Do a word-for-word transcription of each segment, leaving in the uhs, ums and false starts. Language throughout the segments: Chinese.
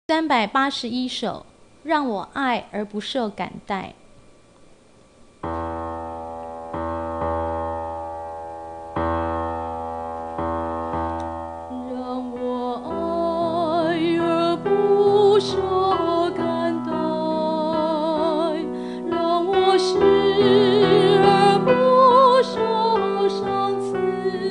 三百八十一首，让我爱而不受感戴。 让我爱而不受感戴，让我失而不受赏赐，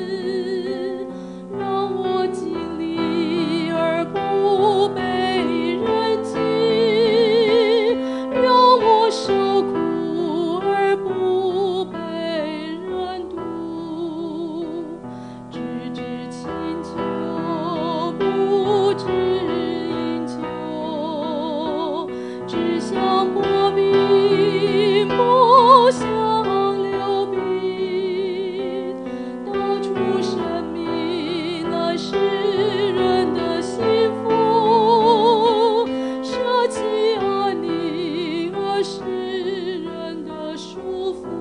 让我经历而不被人记，让我受苦而不被人妒，只知祈求，不知因求，只想破冰，不想流冰，道出生命乃是人的幸福，舍弃安宁而是人的束缚，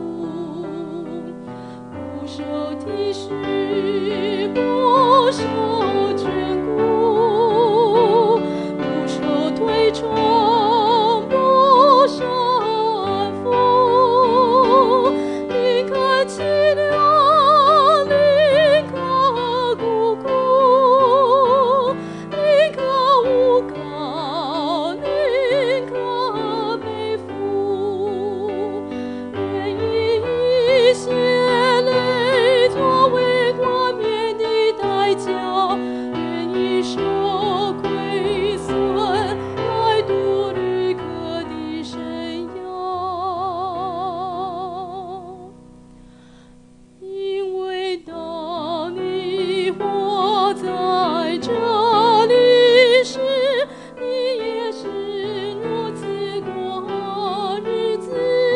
不受体恤，不受眷顾，不受推崇，不受安抚，宁可凄凉，宁可孤苦，宁可无告，宁可背负，愿以一些泪作为冠冕的代价，愿意受亏损来度旅客的生涯。因为当你活在这里时，你也是如此过日子，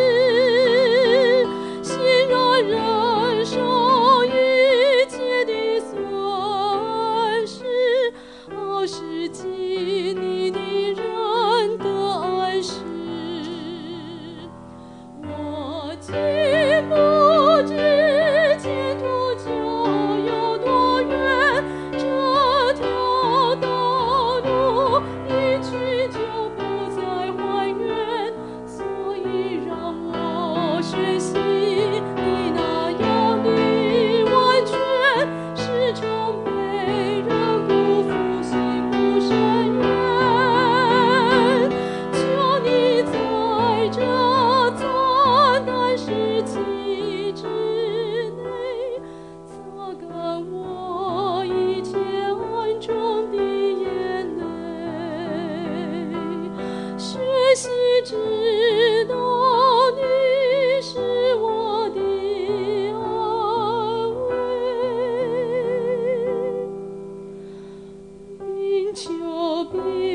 欣然忍受一切的损失，好使激你的人的安适。我竟不知前途就有多远，这条道路一去就不再还原，所以让我学习你那样的完全，始终被人辜负，心不深远。求你在这惨淡时期之内，擦干我一切暗中的眼泪，学习知道你是我的安慰，并求别